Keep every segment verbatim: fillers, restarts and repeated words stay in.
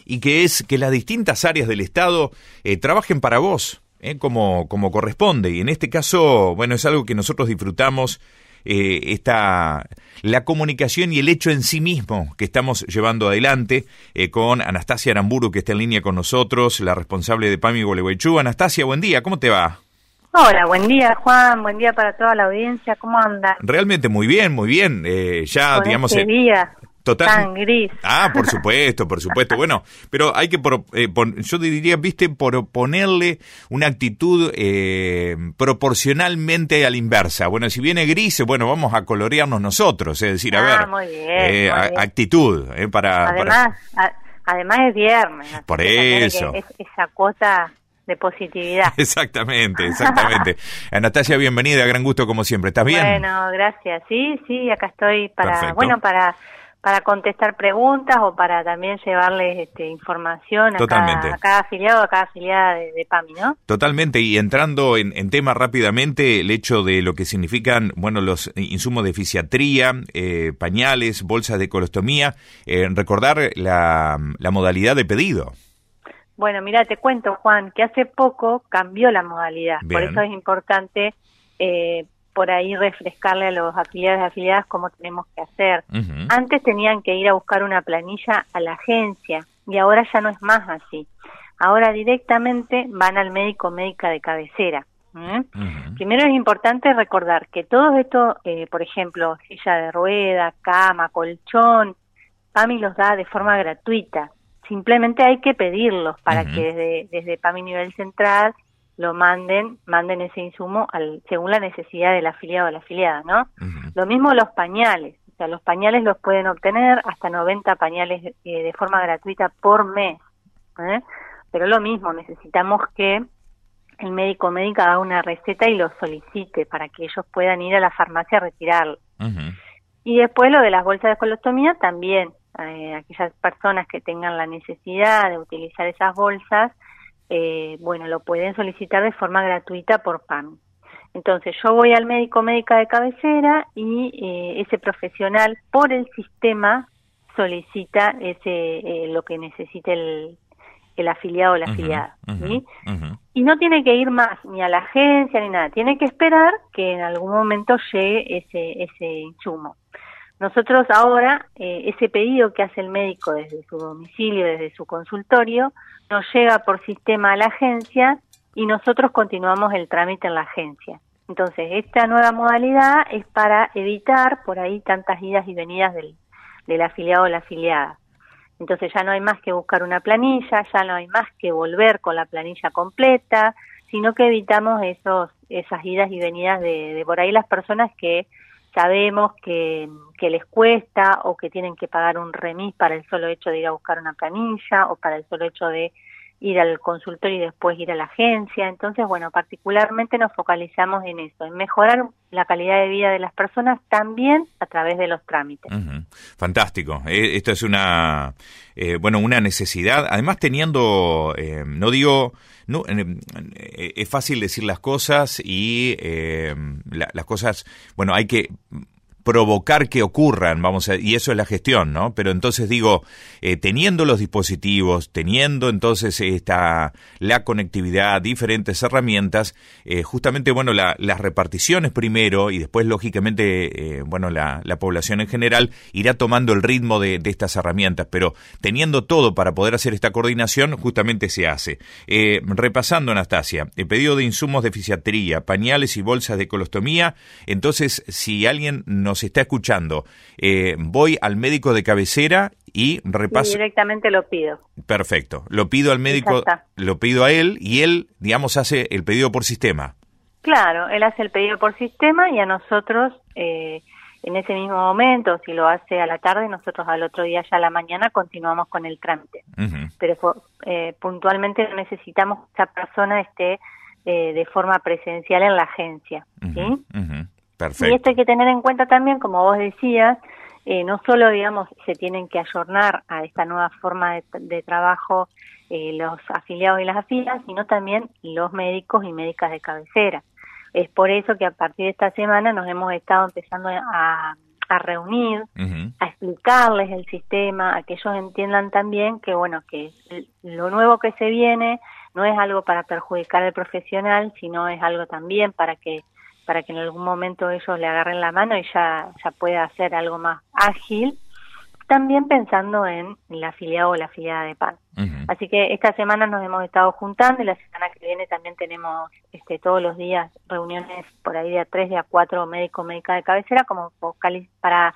y que es que las distintas áreas del Estado eh, trabajen para vos, eh, como, como corresponde. Y en este caso, bueno, es algo que nosotros disfrutamos, eh, esta, la comunicación y el hecho en sí mismo que estamos llevando adelante eh, con Anastasia Aramburu, que está en línea con nosotros, la responsable de PAMI Gualeguaychú. Anastasia, buen día, ¿cómo te va? Hola, buen día Juan, buen día para toda la audiencia, ¿cómo andas? Realmente muy bien, muy bien, eh, ya Con digamos... este eh, día total... tan gris. Ah, por supuesto, por supuesto, bueno, pero hay que, por, eh, pon, yo diría, viste, por ponerle una actitud eh, proporcionalmente a la inversa. Bueno, si viene gris, bueno, vamos a colorearnos nosotros, es decir, a ah, ver, muy bien, eh, muy a, bien. actitud, eh, para... Además, para... a, además es viernes. Así por que eso. que es esa cuota de positividad. Exactamente, exactamente. Anastasia, bienvenida, gran gusto como siempre. ¿Estás bien? Bueno, gracias. Sí, sí, acá estoy para, Perfecto. bueno, para para contestar preguntas o para también llevarles este, información a Totalmente. cada, a cada afiliado, a cada afiliada de, de PAMI, ¿no? Totalmente, y entrando en, en tema rápidamente, el hecho de lo que significan, bueno, los insumos de fisiatría, eh, pañales, bolsas de colostomía, eh, recordar la, la modalidad de pedido. Bueno, mira, te cuento, Juan, que hace poco cambió la modalidad. Bien. Por eso es importante eh, por ahí refrescarle a los afiliados y afiliadas cómo tenemos que hacer. Uh-huh. Antes tenían que ir a buscar una planilla a la agencia y ahora ya no es más así. Ahora directamente van al médico o médica de cabecera. ¿Mm? Uh-huh. Primero es importante recordar que todo esto, eh, por ejemplo, silla de rueda, cama, colchón, PAMI los da de forma gratuita. Simplemente hay que pedirlos para uh-huh. que desde, desde PAMI Nivel Central lo manden, manden ese insumo al, según la necesidad del afiliado o la afiliada, ¿no? Uh-huh. Lo mismo los pañales, o sea, los pañales los pueden obtener hasta noventa pañales eh, de forma gratuita por mes, ¿eh? Pero lo mismo, necesitamos que el médico o médica haga una receta y lo solicite para que ellos puedan ir a la farmacia a retirarlo. Uh-huh. Y después lo de las bolsas de colostomía también. Eh, aquellas personas que tengan la necesidad de utilizar esas bolsas, eh, bueno, lo pueden solicitar de forma gratuita por PAMI. Entonces yo voy al médico o médica de cabecera y eh, ese profesional por el sistema solicita ese eh, lo que necesite el, el afiliado o la uh-huh, afiliada, ¿sí? Uh-huh, uh-huh. Y no tiene que ir más ni a la agencia ni nada, tiene que esperar que en algún momento llegue ese, ese insumo. Nosotros ahora, eh, ese pedido que hace el médico desde su domicilio, desde su consultorio, nos llega por sistema a la agencia y nosotros continuamos el trámite en la agencia. Entonces, esta nueva modalidad es para evitar por ahí tantas idas y venidas del, del afiliado o la afiliada. Entonces ya no hay más que buscar una planilla, ya no hay más que volver con la planilla completa, sino que evitamos esos esas idas y venidas de, de por ahí las personas que sabemos que, que les cuesta o que tienen que pagar un remis para el solo hecho de ir a buscar una planilla o para el solo hecho de ir al consultorio y después ir a la agencia. Entonces, bueno, particularmente nos focalizamos en eso, en mejorar la calidad de vida de las personas también a través de los trámites. Uh-huh. Fantástico. Eh, esto es una, eh, bueno, una necesidad. Además, teniendo, eh, no digo, no, eh, es fácil decir las cosas y eh, la, las cosas, bueno, hay que provocar que ocurran, vamos a, y eso es la gestión, ¿no? Pero entonces digo, eh, teniendo los dispositivos, teniendo entonces esta la conectividad, diferentes herramientas, eh, justamente, bueno, la, las reparticiones primero y después, lógicamente, eh, bueno, la, la población en general irá tomando el ritmo de, de estas herramientas, pero teniendo todo para poder hacer esta coordinación, justamente se hace. Eh, repasando, Anastasia, el pedido de insumos de fisiatría, pañales y bolsas de colostomía, entonces, si alguien nos está escuchando, eh, voy al médico de cabecera y repaso. Y directamente lo pido. Perfecto. Lo pido al médico, lo pido a él y él, digamos, hace el pedido por sistema. Claro, él hace el pedido por sistema y a nosotros, eh, en ese mismo momento, si lo hace a la tarde, nosotros al otro día ya a la mañana continuamos con el trámite. Uh-huh. Pero eh, puntualmente necesitamos que esa persona esté eh, de forma presencial en la agencia, ¿sí? Uh-huh. Uh-huh. Perfecto. Y esto hay que tener en cuenta también, como vos decías, eh, no solo, digamos, se tienen que ayornar a esta nueva forma de, de trabajo eh, los afiliados y las afiliadas, sino también los médicos y médicas de cabecera. Es por eso que a partir de esta semana nos hemos estado empezando a, a reunir, uh-huh. a explicarles el sistema, a que ellos entiendan también que, bueno, que lo nuevo que se viene no es algo para perjudicar al profesional, sino es algo también para que para que en algún momento ellos le agarren la mano y ya, ya pueda hacer algo más ágil, también pensando en el afiliado o la afiliada de PAMI. Uh-huh. Así que esta semana nos hemos estado juntando y la semana que viene también tenemos este, todos los días reuniones por ahí de a tres, de a cuatro médicos, médicas de cabecera, como para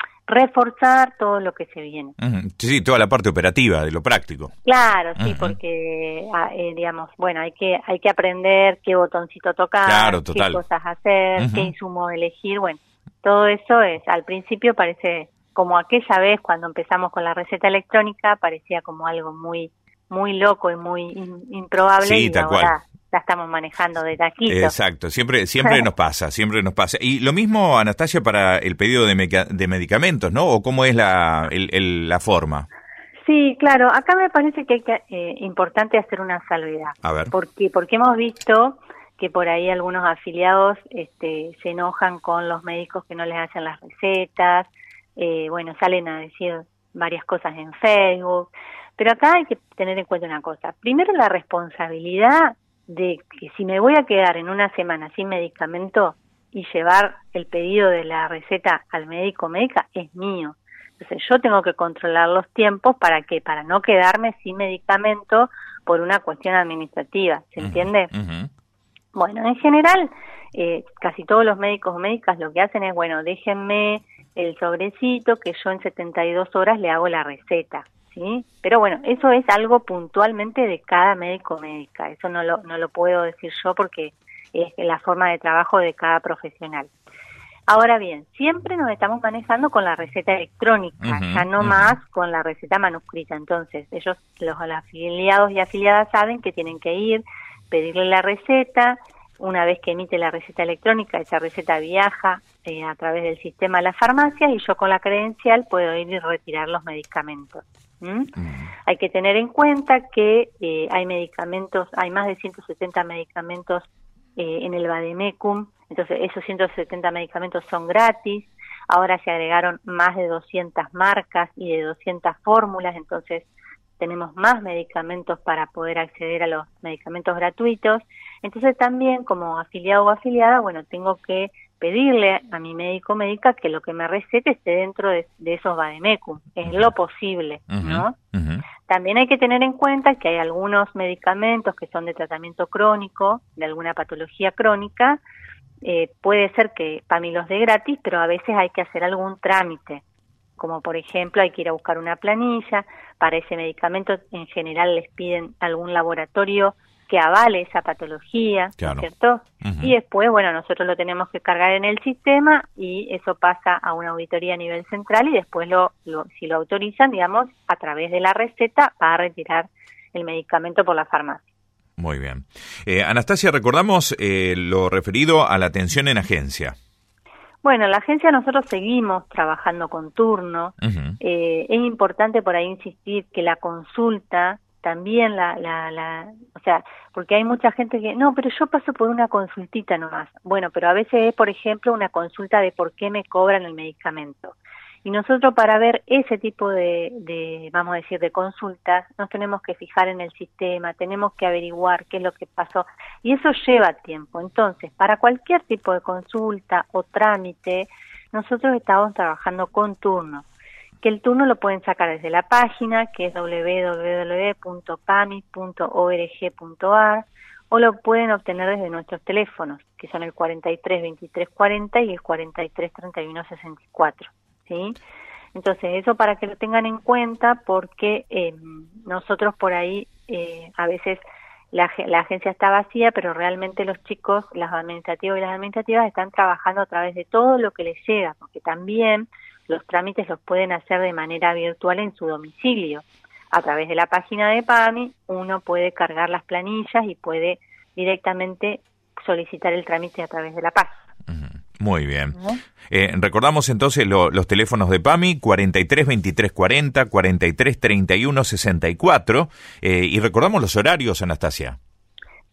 reforzar todo lo que se viene. Uh-huh. Sí, toda la parte operativa, de lo práctico. Claro, sí, uh-huh. porque, eh, digamos, bueno, hay que hay que aprender qué botoncito tocar, claro, total. qué cosas hacer, uh-huh. qué insumo elegir, bueno, todo eso es, al principio parece como aquella vez cuando empezamos con la receta electrónica, parecía como algo muy muy loco y muy in, improbable, sí, y tal ahora cual. La estamos manejando de taquito. Exacto, siempre siempre nos pasa, siempre nos pasa. Y lo mismo, Anastasia, para el pedido de, meca- de medicamentos, ¿no? ¿O cómo es la, el, el, la forma? Sí, claro. Acá me parece que es eh, importante hacer una salvedad. A ver. Porque, porque hemos visto que por ahí algunos afiliados este, se enojan con los médicos que no les hacen las recetas. Eh, bueno, salen a decir varias cosas en Facebook. Pero acá hay que tener en cuenta una cosa. Primero, la responsabilidad de que si me voy a quedar en una semana sin medicamento y llevar el pedido de la receta al médico o médica es mío. Entonces yo tengo que controlar los tiempos para que para no quedarme sin medicamento por una cuestión administrativa, ¿se entiende? Uh-huh. Bueno, en general eh, casi todos los médicos o médicas lo que hacen es, bueno, déjenme el sobrecito que yo en setenta y dos horas le hago la receta. ¿Sí? Pero bueno, eso es algo puntualmente de cada médico o médica, eso no lo, no lo puedo decir yo porque es la forma de trabajo de cada profesional. Ahora bien, siempre nos estamos manejando con la receta electrónica, uh-huh, ya no uh-huh. más con la receta manuscrita, entonces ellos, los, los afiliados y afiliadas saben que tienen que ir, pedirle la receta, una vez que emite la receta electrónica, esa receta viaja eh, a través del sistema a las farmacias y yo con la credencial puedo ir y retirar los medicamentos. ¿Mm? Mm. Hay que tener en cuenta que eh, hay medicamentos, hay más de ciento setenta medicamentos eh, en el Vademecum, entonces esos ciento setenta medicamentos son gratis, ahora se agregaron más de doscientas marcas y de doscientas fórmulas, entonces tenemos más medicamentos para poder acceder a los medicamentos gratuitos, entonces también como afiliado o afiliada, bueno, tengo que pedirle a mi médico o médica que lo que me recete esté dentro de, de esos Vademecum, es lo posible, uh-huh, ¿no? Uh-huh. También hay que tener en cuenta que hay algunos medicamentos que son de tratamiento crónico, de alguna patología crónica, eh, puede ser que PAMI los dé gratis, pero a veces hay que hacer algún trámite, como por ejemplo hay que ir a buscar una planilla, para ese medicamento en general les piden algún laboratorio que avale esa patología, claro. ¿cierto? Uh-huh. Y después, bueno, nosotros lo tenemos que cargar en el sistema y eso pasa a una auditoría a nivel central y después, lo, lo si lo autorizan, digamos, a través de la receta va a retirar el medicamento por la farmacia. Muy bien. Eh, Anastasia, recordamos eh, lo referido a la atención en agencia. Bueno, en la agencia nosotros seguimos trabajando con turno. Uh-huh. Eh, es importante por ahí insistir que la consulta también la, la, la, o sea, porque hay mucha gente que, no, pero yo paso por una consultita nomás. Bueno, pero a veces es, por ejemplo, una consulta de por qué me cobran el medicamento. Y nosotros para ver ese tipo de, de, vamos a decir, de consultas, nos tenemos que fijar en el sistema, tenemos que averiguar qué es lo que pasó. Y eso lleva tiempo. Entonces, para cualquier tipo de consulta o trámite, nosotros estamos trabajando con turno. Que el turno lo pueden sacar desde la página, que es doble u doble u doble u punto pami punto org punto a r, o lo pueden obtener desde nuestros teléfonos, que son el cuarenta y tres veintitrés cuarenta y el cuarenta y tres treinta y uno sesenta y cuatro, ¿sí? Entonces, eso para que lo tengan en cuenta, porque eh, nosotros por ahí, eh, a veces la, la agencia está vacía, pero realmente los chicos, los administrativos y las administrativas, están trabajando a través de todo lo que les llega, porque también los trámites los pueden hacer de manera virtual en su domicilio. A través de la página de PAMI, uno puede cargar las planillas y puede directamente solicitar el trámite a través de la página. Uh-huh. Muy bien. Uh-huh. Eh, recordamos entonces lo, los teléfonos de PAMI, cuarenta y tres veintitrés cuarenta, cuarenta y tres treinta y uno sesenta y cuatro, eh, y recordamos los horarios, Anastasia.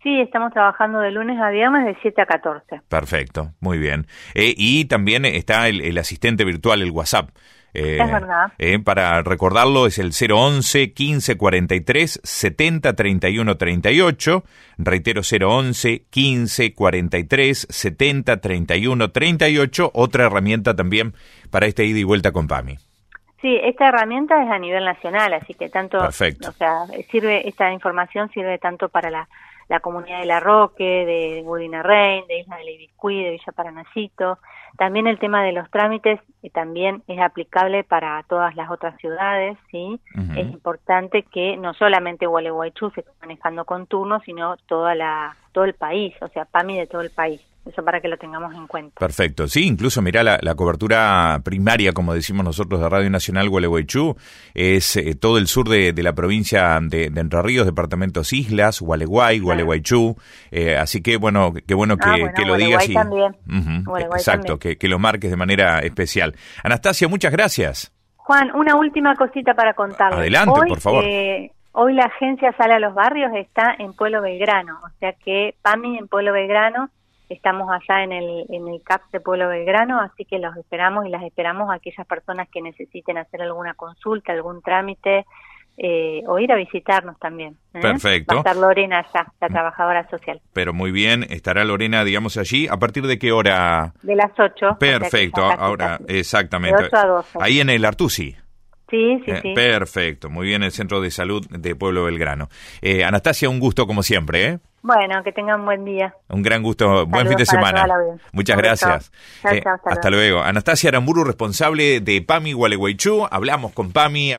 Sí, estamos trabajando de lunes a viernes de siete a catorce. Perfecto, muy bien. Eh, y también está el, el asistente virtual, el WhatsApp. Eh, es verdad. Eh, para recordarlo es el cero once, quince cuarenta y tres, setenta treinta y uno treinta y ocho. Reitero, cero once, quince cuarenta y tres, setenta treinta y uno treinta y ocho. Otra herramienta también para este ida y vuelta con PAMI. Sí, esta herramienta es a nivel nacional, así que tanto, Perfecto. o sea, sirve, esta información sirve tanto para la, la comunidad de La Roque, de Budinarrein, de Isla del Ibiscuí, de Villa Paranacito. También el tema de los trámites eh, también es aplicable para todas las otras ciudades, ¿sí? Uh-huh. Es importante que no solamente Gualeguaychú se esté manejando con turnos, sino toda la, todo el país, o sea, PAMI de todo el país. Eso para que lo tengamos en cuenta. Perfecto. Sí, incluso mirá la, la cobertura primaria, como decimos nosotros, de Radio Nacional Gualeguaychú, es eh, todo el sur de, de la provincia de, de Entre Ríos, departamentos Islas, Gualeguay, Gualeguaychú. Eh, así que, bueno, qué bueno que, ah, bueno, que lo digas. Y, también. Uh-huh, exacto, también. Que, que lo marques de manera especial. Anastasia, muchas gracias. Juan, una última cosita para contarles. Adelante, Hoy, por favor. Eh, hoy la agencia Sale a los Barrios está en Pueblo Belgrano, o sea que PAMI en Pueblo Belgrano. Estamos allá en el en el C A P de Pueblo Belgrano, así que los esperamos y las esperamos a aquellas personas que necesiten hacer alguna consulta, algún trámite, eh, o ir a visitarnos también. ¿eh? Perfecto. Va a estar Lorena allá, la trabajadora social. Pero muy bien, estará Lorena, digamos, allí. ¿A partir de qué hora? De las ocho. Perfecto, o sea ahora, casi, exactamente. De ocho a doce. Ahí en el Artusi. Sí, sí, eh, sí. Perfecto, muy bien, el Centro de Salud de Pueblo Belgrano. Eh, Anastasia, un gusto como siempre, ¿eh? Bueno, que tengan un buen día. Un gran gusto, Saludos buen fin de semana. Muchas gracias. Chao, chao, eh, hasta, hasta luego. luego. Anastasia Aramburu, responsable de PAMI Gualeguaychú. Hablamos con PAMI.